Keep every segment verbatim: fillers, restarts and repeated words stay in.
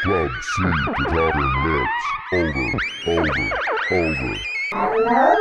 Club C to Talking Lips. Over, over, over.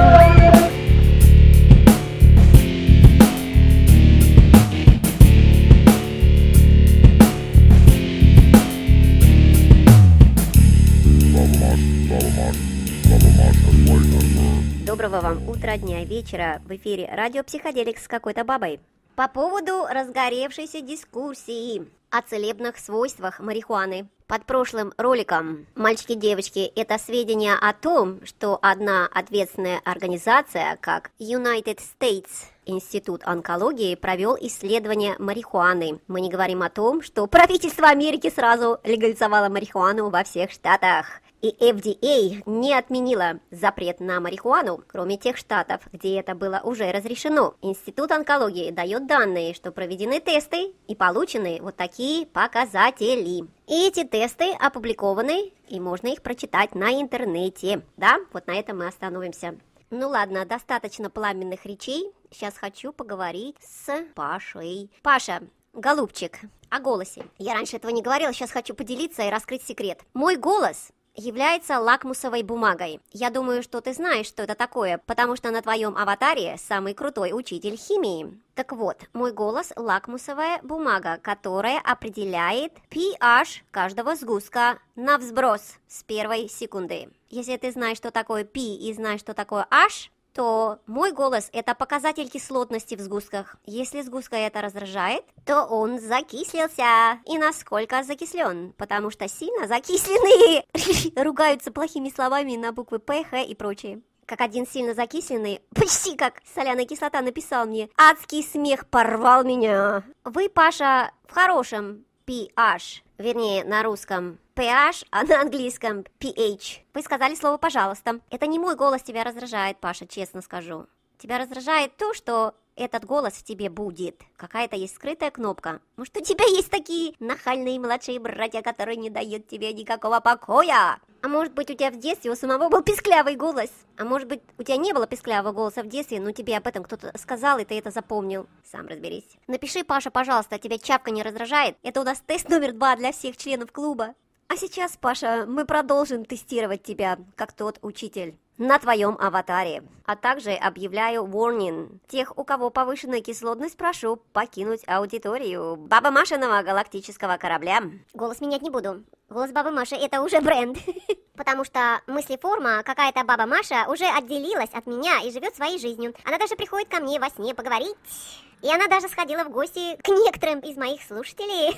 Доброго вам утра, дня, вечера. В эфире радио Психоделик с какой-то бабой. По поводу разгоревшейся дискуссии о целебных свойствах марихуаны. Под прошлым роликом, мальчики-девочки, это сведения о том, что одна ответственная организация, как United States Институт онкологии, провел исследование марихуаны. Мы не говорим о том, что правительство Америки сразу легализовало марихуану во всех штатах. И эф ди эй не отменила запрет на марихуану, кроме тех штатов, где это было уже разрешено. Институт онкологии дает данные, что проведены тесты и получены вот такие показатели. И эти тесты опубликованы, и можно их прочитать на интернете. Да, вот на этом мы остановимся. Ну ладно, достаточно пламенных речей. Сейчас хочу поговорить с Пашей. Паша, голубчик, о голосе. Я раньше этого не говорила, сейчас хочу поделиться и раскрыть секрет. Мой голос является лакмусовой бумагой. Я думаю, что ты знаешь, что это такое, потому что на твоем аватаре самый крутой учитель химии. Так вот, мой голос – лакмусовая бумага, которая определяет pH каждого сгустка на взброс с первой секунды. Если ты знаешь, что такое P и знаешь, что такое H, то мой голос – это показатель кислотности в сгустках. Если сгустка это раздражает, то он закислился. И насколько закислен? Потому что сильно закисленные ругаются плохими словами на буквы П, Х и прочее. Как один сильно закисленный, почти как соляная кислота, написал мне: «Адский смех порвал меня». Вы, Паша, в хорошем pH, вернее, на русском pH, а на английском pH. Вы сказали слово «пожалуйста». Это не мой голос тебя раздражает, Паша, честно скажу. Тебя раздражает то, что этот голос в тебе будет. Какая-то есть скрытая кнопка. Может, у тебя есть такие нахальные младшие братья, которые не дают тебе никакого покоя? А может быть, у тебя в детстве у самого был писклявый голос? А может быть, у тебя не было писклявого голоса в детстве, но тебе об этом кто-то сказал, и ты это запомнил? Сам разберись. Напиши, Паша, пожалуйста, тебя чапка не раздражает? Это у нас тест номер два для всех членов клуба. А сейчас, Паша, мы продолжим тестировать тебя, как тот учитель, на твоем аватаре. А также объявляю warning. Тех, у кого повышенная кислотность, прошу покинуть аудиторию Баба Машиного галактического корабля. Голос менять не буду. Голос Бабы Маши — это уже бренд. Потому что мыслеформа, какая-то Баба Маша, уже отделилась от меня и живет своей жизнью. Она даже приходит ко мне во сне поговорить. И она даже сходила в гости к некоторым из моих слушателей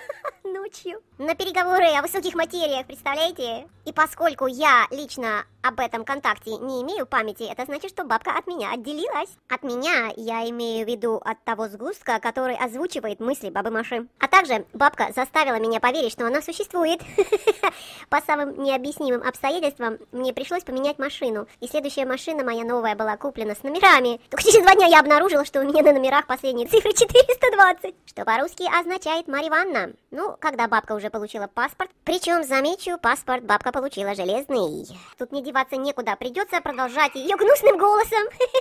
ночью на переговоры о высоких материях, представляете? И поскольку я лично об этом контакте не имею памяти, это значит, что бабка от меня отделилась. От меня я имею в виду от того сгустка, который озвучивает мысли Бабы Маши. А также бабка заставила меня поверить, что она существует. По самым необъяснимым обстоятельствам мне пришлось поменять машину. И следующая машина моя новая была куплена с номерами. Только через два дня я обнаружила, что у меня на номерах последние цифры четыреста двадцать, что по-русски означает Марья Ивановна. Ну, когда бабка уже получила паспорт, причем, замечу, паспорт бабка получила железный. Тут мне деваться некуда, придется продолжать ее гнусным голосом,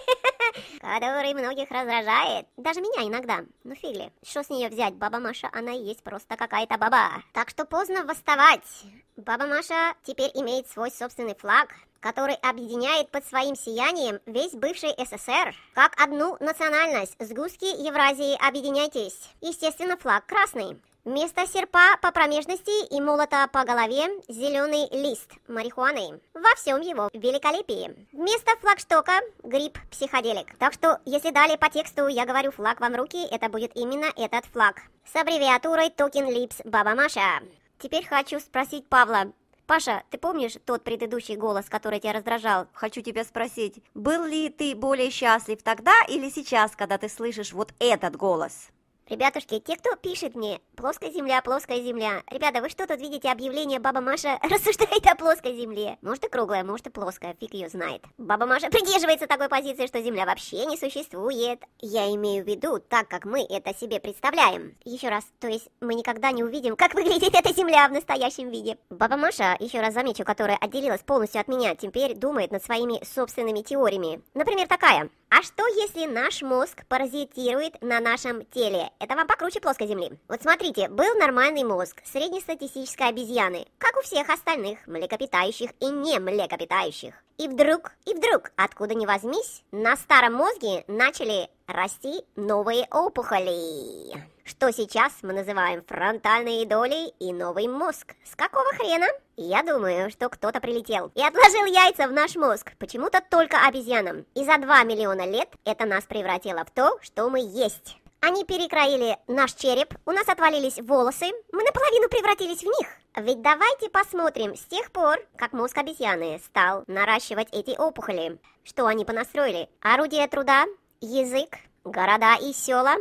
который многих раздражает. Даже меня иногда. Ну фигли, что с нее взять? Баба Маша, она и есть просто какая-то баба. Так что поздно восставать. Баба Маша теперь имеет свой собственный флаг, который объединяет под своим сиянием весь бывший эс эс эр. Как одну национальность. Сгустки Евразии, объединяйтесь. Естественно, флаг красный. Вместо серпа по промежности и молота по голове зеленый лист марихуаны во всем его великолепии. Вместо флагштока гриб психоделик. Так что, если далее по тексту я говорю флаг вам в руки, это будет именно этот флаг. С аббревиатурой Talking Lips Баба Маша. Теперь хочу спросить Павла. Паша, ты помнишь тот предыдущий голос, который тебя раздражал? Хочу тебя спросить, был ли ты более счастлив тогда или сейчас, когда ты слышишь вот этот голос? Ребятушки, те, кто пишет мне «Плоская земля, плоская земля», ребята, вы что тут видите объявление «Баба Маша рассуждает о плоской земле»? Может и круглая, может и плоская, фиг ее знает. Баба Маша придерживается такой позиции, что земля вообще не существует. Я имею в виду так, как мы это себе представляем. Еще раз, то есть мы никогда не увидим, как выглядит эта земля в настоящем виде. Баба Маша, еще раз замечу, которая отделилась полностью от меня, теперь думает над своими собственными теориями. Например, такая. А что, если наш мозг паразитирует на нашем теле? Это вам покруче плоской земли. Вот смотрите, был нормальный мозг среднестатистической обезьяны, как у всех остальных млекопитающих и не млекопитающих. И вдруг, и вдруг, откуда ни возьмись, на старом мозге начали расти новые опухоли, что сейчас мы называем фронтальной долей и новый мозг. С какого хрена? Я думаю, что кто-то прилетел и отложил яйца в наш мозг, почему-то только обезьянам. И за два миллиона лет это нас превратило в то, что мы есть. Они перекроили наш череп, у нас отвалились волосы, мы наполовину превратились в них. Ведь давайте посмотрим с тех пор, как мозг обезьяны стал наращивать эти опухоли. Что они понастроили? Орудие труда, язык, города и села,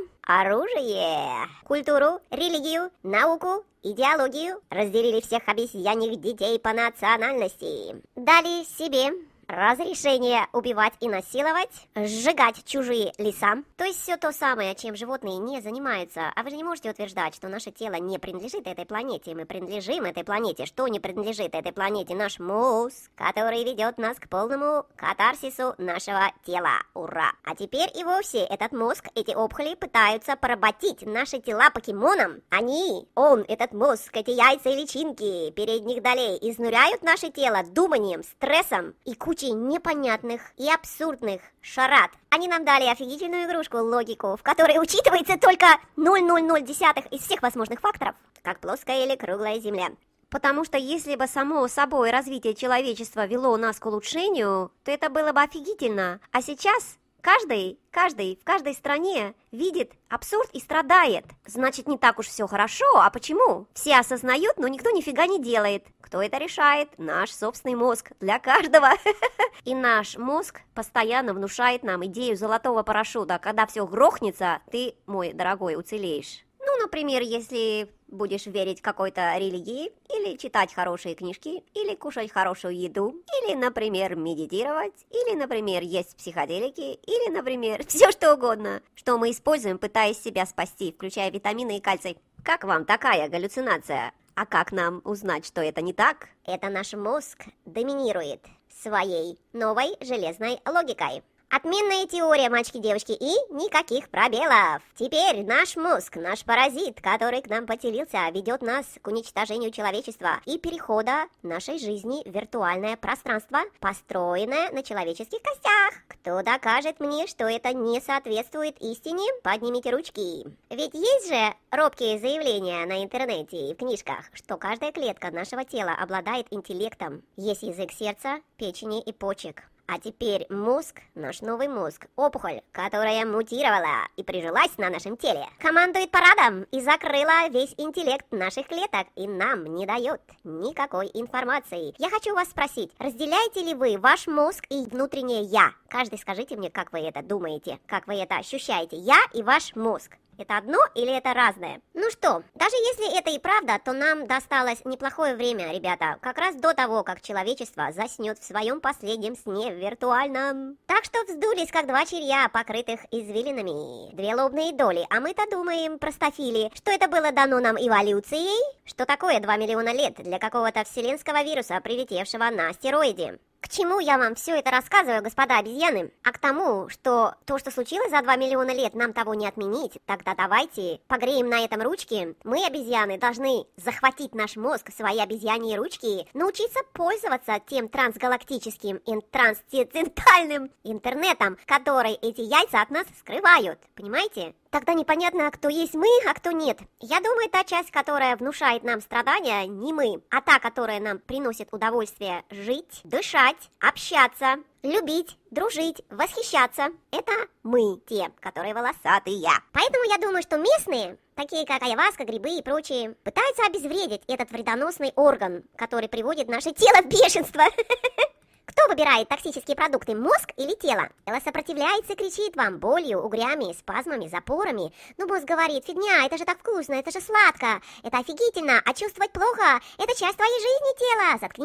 оружие, культуру, религию, науку, идеологию. Разделили всех обезьяньих детей по национальности. Дали себе разрешение убивать и насиловать, сжигать чужие леса, то есть все то самое, чем животные не занимаются. А вы же не можете утверждать, что наше тело не принадлежит этой планете, мы принадлежим этой планете. Что не принадлежит этой планете? Наш мозг, который ведет нас к полному катарсису нашего тела. Ура! А теперь и вовсе этот мозг, эти опухоли пытаются поработить наши тела покемоном. Они, он, этот мозг, эти яйца и личинки передних долей изнуряют наше тело думанием, стрессом и кучей непонятных и абсурдных шарад. Они нам дали офигительную игрушку, логику, в которой учитывается только ноль целых ноль ноль десятых из всех возможных факторов, как плоская или круглая Земля. Потому что если бы само собой развитие человечества вело нас к улучшению, то это было бы офигительно. А сейчас каждый, каждый в каждой стране видит абсурд и страдает. Значит, не так уж все хорошо. А почему? Все осознают, но никто нифига не делает. Кто это решает? Наш собственный мозг. Для каждого. И наш мозг постоянно внушает нам идею золотого парашюта. Когда все грохнется, ты, мой дорогой, уцелеешь. Ну, например, если будешь верить какой-то религии, или читать хорошие книжки, или кушать хорошую еду, или, например, медитировать, или, например, есть психоделики, или, например, все что угодно, что мы используем, пытаясь себя спасти, включая витамины и кальций. Как вам такая галлюцинация? А как нам узнать, что это не так? Это наш мозг доминирует своей новой железной логикой. Отменная теория, мальчики-девочки, и никаких пробелов. Теперь наш мозг, наш паразит, который к нам поселился, ведет нас к уничтожению человечества и перехода нашей жизни в виртуальное пространство, построенное на человеческих костях. Кто докажет мне, что это не соответствует истине? Поднимите ручки. Ведь есть же робкие заявления на интернете и в книжках, что каждая клетка нашего тела обладает интеллектом. Есть язык сердца, печени и почек. А теперь мозг, наш новый мозг, опухоль, которая мутировала и прижилась на нашем теле, командует парадом и закрыла весь интеллект наших клеток и нам не дает никакой информации. Я хочу вас спросить, разделяете ли вы ваш мозг и внутреннее «я»? Каждый скажите мне, как вы это думаете, как вы это ощущаете, «я» и ваш мозг. Это одно или это разное? Ну что, даже если это и правда, то нам досталось неплохое время, ребята, как раз до того, как человечество заснет в своем последнем сне виртуальном. Так что вздулись, как два червя, покрытых извилинами, две лобные доли, а мы-то думаем, простофили, что это было дано нам эволюцией? Что такое два миллиона лет для какого-то вселенского вируса, прилетевшего на астероиде? К чему я вам все это рассказываю, господа обезьяны? А к тому, что то, что случилось за два миллиона лет, нам того не отменить. Тогда давайте погреем на этом ручки. Мы, обезьяны, должны захватить наш мозг в свои обезьяньи ручки, научиться пользоваться тем трансгалактическим и трансцендентальным интернетом, который эти яйца от нас скрывают. Понимаете? Тогда непонятно, кто есть мы, а кто нет. Я думаю, та часть, которая внушает нам страдания, не мы, а та, которая нам приносит удовольствие жить, дышать, общаться, любить, дружить, восхищаться. Это мы, те, которые волосатые. Поэтому я думаю, что местные, такие как айваска, грибы и прочие, пытаются обезвредить этот вредоносный орган, который приводит наше тело в бешенство. Кто выбирает токсические продукты, мозг или тело? Тело сопротивляется и кричит вам болью, угрями, спазмами, запорами. Но мозг говорит: фигня, это же так вкусно, это же сладко, это офигительно, а чувствовать плохо – это часть твоей жизни, тело. Заткнись.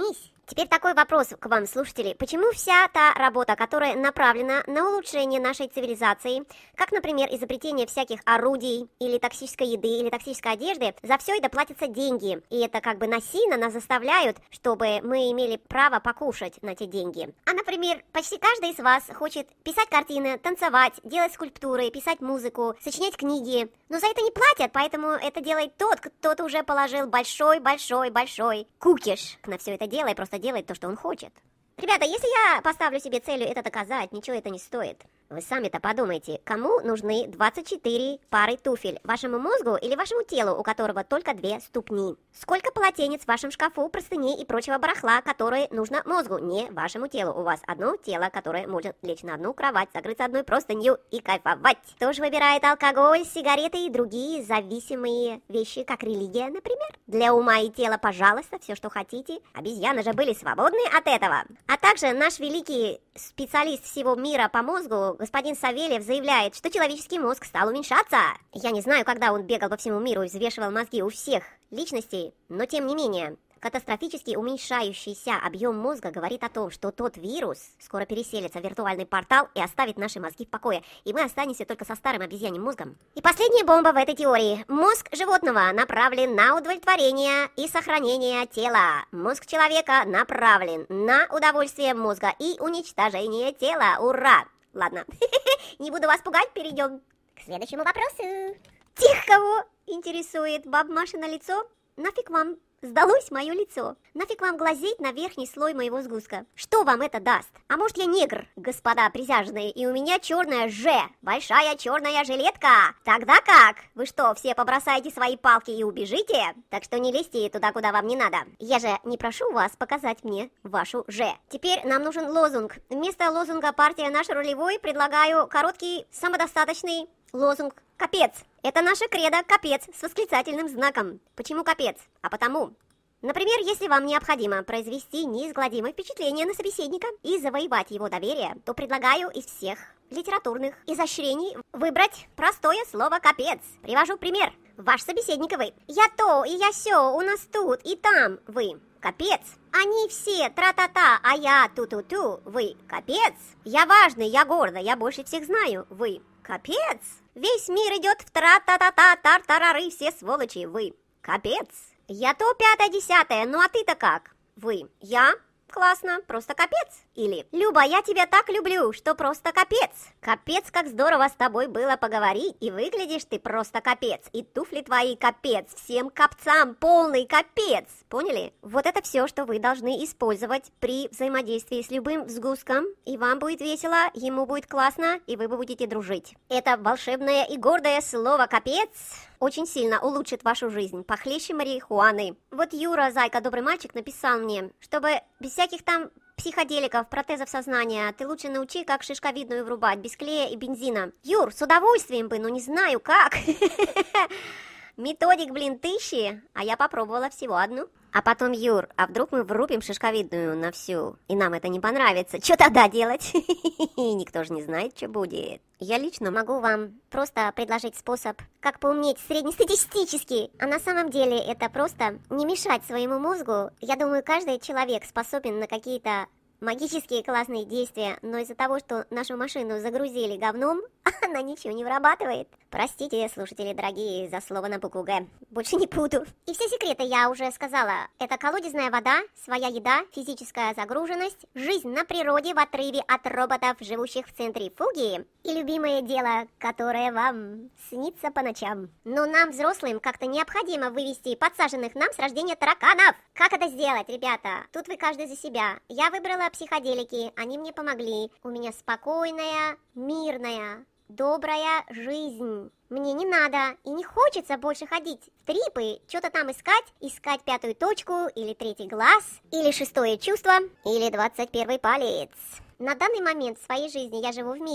Теперь такой вопрос к вам, слушатели. Почему вся та работа, которая направлена на улучшение нашей цивилизации, как, например, изобретение всяких орудий, или токсической еды, или токсической одежды, за все это платятся деньги, и это как бы насильно нас заставляют, чтобы мы имели право покушать на те деньги. А, например, почти каждый из вас хочет писать картины, танцевать, делать скульптуры, писать музыку, сочинять книги, но за это не платят, поэтому это делает тот, кто-то уже положил большой-большой-большой кукиш на все это дело и просто делает то, что он хочет. Ребята, если я поставлю себе целью это доказать, ничего это не стоит. Вы сами-то подумайте, кому нужны двадцать четыре пары туфель? Вашему мозгу или вашему телу, у которого только две ступни? Сколько полотенец в вашем шкафу, простыней и прочего барахла, которые нужно мозгу, не вашему телу? У вас одно тело, которое может лечь на одну кровать, закрыться одной простынью и кайфовать. Кто же выбирает алкоголь, сигареты и другие зависимые вещи, как религия, например? Для ума и тела, пожалуйста, все, что хотите. Обезьяны же были свободны от этого. А также наш великий специалист всего мира по мозгу, господин Савельев, заявляет, что человеческий мозг стал уменьшаться. Я не знаю, когда он бегал по всему миру и взвешивал мозги у всех личностей, но тем не менее, катастрофически уменьшающийся объем мозга говорит о том, что тот вирус скоро переселится в виртуальный портал и оставит наши мозги в покое, и мы останемся только со старым обезьяньим мозгом. И последняя бомба в этой теории. Мозг животного направлен на удовлетворение и сохранение тела. Мозг человека направлен на удовольствие мозга и уничтожение тела. Ура! Ладно, не буду вас пугать, перейдем к следующему вопросу. Тех, кого интересует баб Машино лицо, нафиг вам сдалось мое лицо. Нафиг вам глазеть на верхний слой моего сгустка. Что вам это даст? А может, я негр, господа присяжные, и у меня черная Ж, большая черная жилетка? Тогда как? Вы что, все побросаете свои палки и убежите? Так что не лезьте туда, куда вам не надо. Я же не прошу вас показать мне вашу Ж. Теперь нам нужен лозунг. Вместо лозунга «Партия наш рулевой» предлагаю короткий, самодостаточный лозунг «Капец». Это наша кредо «Капец» с восклицательным знаком. Почему капец? А потому. Например, если вам необходимо произвести неизгладимое впечатление на собеседника и завоевать его доверие, то предлагаю из всех литературных изощрений выбрать простое слово «капец». Привожу пример. Ваш собеседник и вы. Я то, и я сё, у нас тут, и там, вы. Капец. Они все тра-та-та, а я ту-ту-ту, вы. Капец. Я важный, я гордый, я больше всех знаю, вы. Капец. Весь мир идет в тра-та-та-та, тар-тарары, все сволочи, вы. Капец. Я то пятое-десятое, ну а ты-то как? Вы. Я? Классно, просто капец. Или Люба, я тебя так люблю, что просто капец. Капец, как здорово с тобой было поговорить, и выглядишь ты просто капец. И туфли твои капец, всем капцам полный капец. Поняли? Вот это все, что вы должны использовать при взаимодействии с любым сгустком, и вам будет весело, ему будет классно, и вы будете дружить. Это волшебное и гордое слово «капец» очень сильно улучшит вашу жизнь, похлеще марихуаны. Вот Юра, зайка, добрый мальчик, написал мне, чтобы без всяких там психоделиков, протезов сознания, ты лучше научи, как шишковидную врубать, без клея и бензина. Юр, с удовольствием бы, но не знаю как. Методик, блин, тысячи, а я попробовала всего одну. А потом, Юр, а вдруг мы врубим шишковидную на всю, и нам это не понравится? Что тогда делать? Никто же не знает, что будет. Я лично могу вам просто предложить способ, как поумнеть среднестатистически. А на самом деле это просто не мешать своему мозгу. Я думаю, каждый человек способен на какие-то магические классные действия, но из-за того, что нашу машину загрузили говном, она ничего не вырабатывает. Простите, слушатели дорогие, за слово на букву Г. Больше не буду. И все секреты я уже сказала. Это колодезная вода, своя еда, физическая загруженность, жизнь на природе в отрыве от роботов, живущих в центре фуги, и любимое дело, которое вам снится по ночам. Но нам, взрослым, как-то необходимо вывести подсаженных нам с рождения тараканов. Как это сделать, ребята? Тут вы каждый за себя. Я выбрала психоделики, они мне помогли. У меня спокойная, мирная, добрая жизнь. Мне не надо и не хочется больше ходить в трипы, что-то там искать, искать пятую точку, или третий глаз, или шестое чувство, или двадцать первый палец. На данный момент в своей жизни я живу в мире,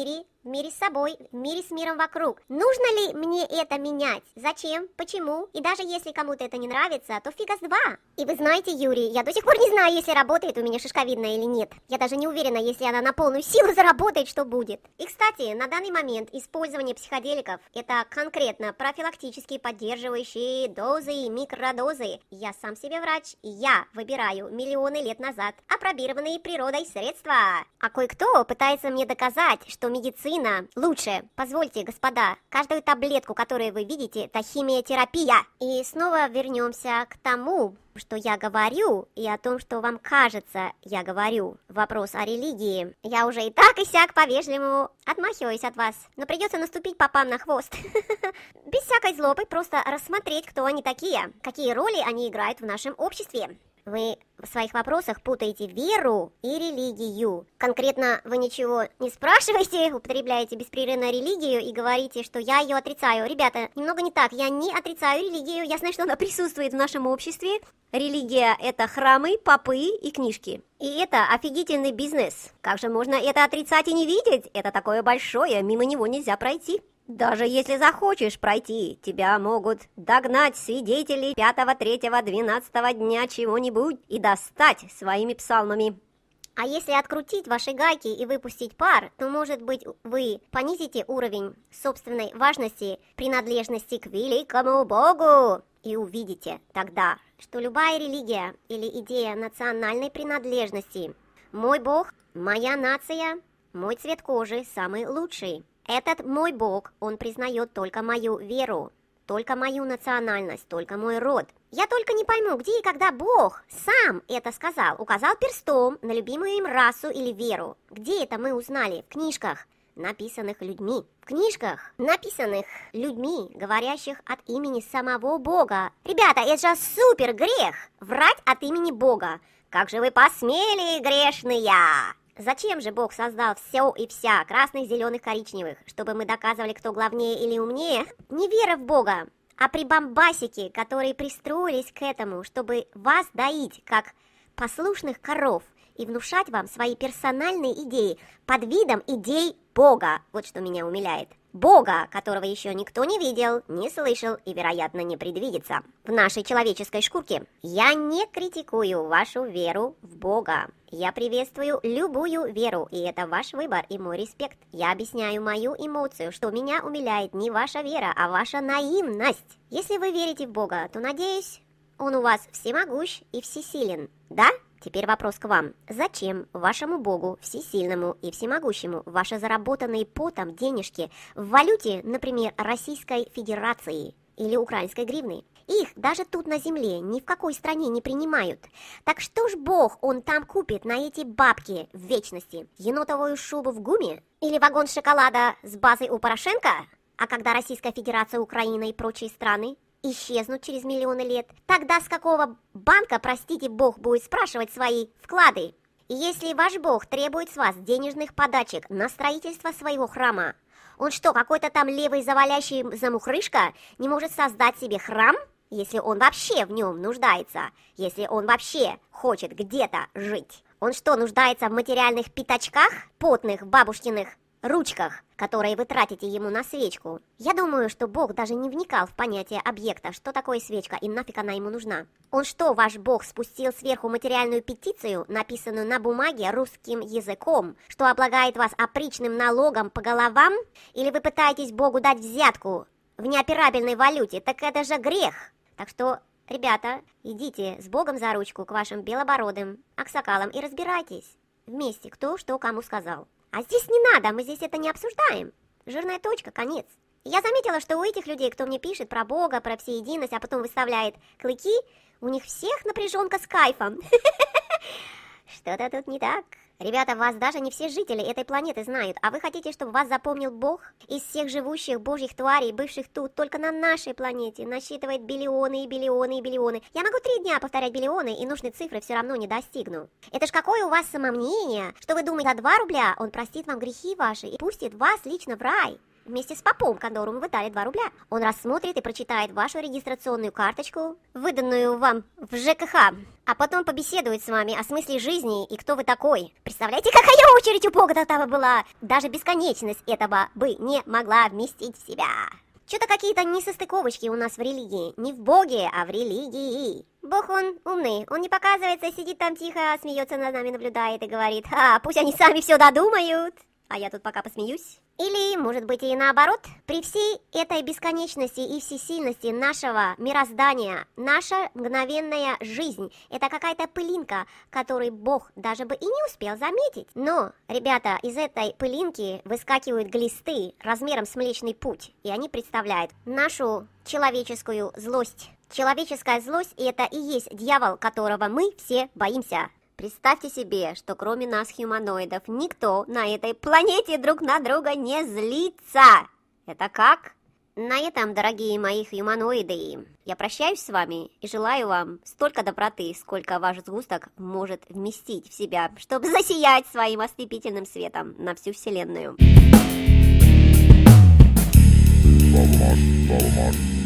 в мире с собой, в мире с миром вокруг. Нужно ли мне это менять? Зачем? Почему? И даже если кому-то это не нравится, то фига с два. И вы знаете, Юрий, я до сих пор не знаю, если работает у меня шишковидная или нет. Я даже не уверена, если она на полную силу заработает, что будет. И, кстати, на данный момент использование психоделиков – это конкретно профилактические поддерживающие дозы и микродозы. Я сам себе врач, и я выбираю миллионы лет назад апробированные природой средства. А кое-кто пытается мне доказать, что медицина лучше. Позвольте, господа, каждую таблетку, которую вы видите, это химиотерапия. И снова вернемся к тому, что я говорю, и о том, что вам кажется, я говорю. Вопрос о религии. Я уже и так и сяк по-вежливому отмахиваюсь от вас, но придется наступить попам на хвост. Без всякой злобы, просто рассмотреть, кто они такие, какие роли они играют в нашем обществе. Вы в своих вопросах путаете веру и религию. Конкретно вы ничего не спрашиваете, употребляете беспрерывно религию и говорите, что я ее отрицаю. Ребята, немного не так, я не отрицаю религию, я знаю, что она присутствует в нашем обществе. Религия – это храмы, попы и книжки. И это офигительный бизнес. Как же можно это отрицать и не видеть? Это такое большое, мимо него нельзя пройти. Даже если захочешь пройти, тебя могут догнать свидетели пятого, третьего, двенадцатого дня чего-нибудь и достать своими псалмами. А если открутить ваши гайки и выпустить пар, то, может быть, вы понизите уровень собственной важности, принадлежности к великому Богу. И увидите тогда, что любая религия или идея национальной принадлежности, мой Бог, моя нация, мой цвет кожи самый лучший. Этот мой Бог, он признает только мою веру, только мою национальность, только мой род. Я только не пойму, где и когда Бог сам это сказал, указал перстом на любимую им расу или веру. Где это мы узнали? В книжках, написанных людьми. В книжках, написанных людьми, говорящих от имени самого Бога. Ребята, это же супер грех, врать от имени Бога. Как же вы посмели, грешные! Зачем же Бог создал все и вся, красных, зеленых, коричневых, чтобы мы доказывали, кто главнее или умнее? Не вера в Бога, а прибамбасики, которые пристроились к этому, чтобы вас доить, как послушных коров, и внушать вам свои персональные идеи под видом идей Бога. Вот что меня умиляет. Бога, которого еще никто не видел, не слышал и, вероятно, не предвидится в нашей человеческой шкурке. Я не критикую вашу веру в Бога. Я приветствую любую веру, и это ваш выбор и мой респект. Я объясняю мою эмоцию, что меня умиляет не ваша вера, а ваша наивность. Если вы верите в Бога, то, надеюсь, Он у вас всемогущ и всесилен, да? Теперь вопрос к вам. Зачем вашему Богу, всесильному и всемогущему, ваши заработанные потом денежки в валюте, например, Российской Федерации или украинской гривны? Их даже тут на земле ни в какой стране не принимают. Так что ж Бог он там купит на эти бабки в вечности? Енотовую шубу в ГУМе? Или вагон шоколада с базой у Порошенко? А когда Российская Федерация, Украина и прочие страны исчезнут через миллионы лет, тогда с какого банка, простите, Бог будет спрашивать свои вклады? И если ваш Бог требует с вас денежных подачек на строительство своего храма, он что, какой-то там левый завалящий замухрышка не может создать себе храм, если он вообще в нем нуждается, если он вообще хочет где-то жить? Он что, нуждается в материальных пятачках, потных бабушкиных ручках, которые вы тратите ему на свечку? Я думаю, что Бог даже не вникал в понятие объекта, что такое свечка и нафиг она ему нужна. Он что, ваш Бог, спустил сверху материальную петицию, написанную на бумаге русским языком, что облагает вас опричным налогом по головам? Или вы пытаетесь Богу дать взятку в неоперабельной валюте? Так это же грех. Так что, ребята, идите с Богом за ручку к вашим белобородым аксакалам и разбирайтесь вместе, кто что кому сказал. А здесь не надо, мы здесь это не обсуждаем. Жирная точка, конец. Я заметила, что у этих людей, кто мне пишет про Бога, про всеединость, а потом выставляет клыки, у них всех напряженка с кайфом. Что-то тут не так. Ребята, вас даже не все жители этой планеты знают, а вы хотите, чтобы вас запомнил Бог? Из всех живущих божьих тварей, бывших тут, только на нашей планете, насчитывает биллионы и биллионы и биллионы. Я могу три дня повторять биллионы, и нужной цифры все равно не достигну. Это ж какое у вас самомнение, что вы думаете, за два рубля он простит вам грехи ваши и пустит вас лично в рай. Вместе с попом, которому вы дали два рубля. Он рассмотрит и прочитает вашу регистрационную карточку, выданную вам в ЖКХ. а потом побеседует с вами о смысле жизни и кто вы такой. Представляете, какая очередь у Бога там была? Даже бесконечность этого бы не могла вместить в себя. Что-то какие-то несостыковочки у нас в религии. Не в Боге, а в религии. Бог, он умный, он не показывается, сидит там тихо, смеется над нами, наблюдает и говорит: а, пусть они сами все додумают, а я тут пока посмеюсь. Или, может быть, и наоборот, при всей этой бесконечности и всесильности нашего мироздания, наша мгновенная жизнь – это какая-то пылинка, которую Бог даже бы и не успел заметить. Но, ребята, из этой пылинки выскакивают глисты размером с Млечный Путь, и они представляют нашу человеческую злость. Человеческая злость – это и есть дьявол, которого мы все боимся. Представьте себе, что кроме нас, хуманоидов, никто на этой планете друг на друга не злится. Это как? На этом, дорогие мои хуманоиды, я прощаюсь с вами и желаю вам столько доброты, сколько ваш сгусток может вместить в себя, чтобы засиять своим ослепительным светом на всю вселенную. Слава Маш, слава Маш.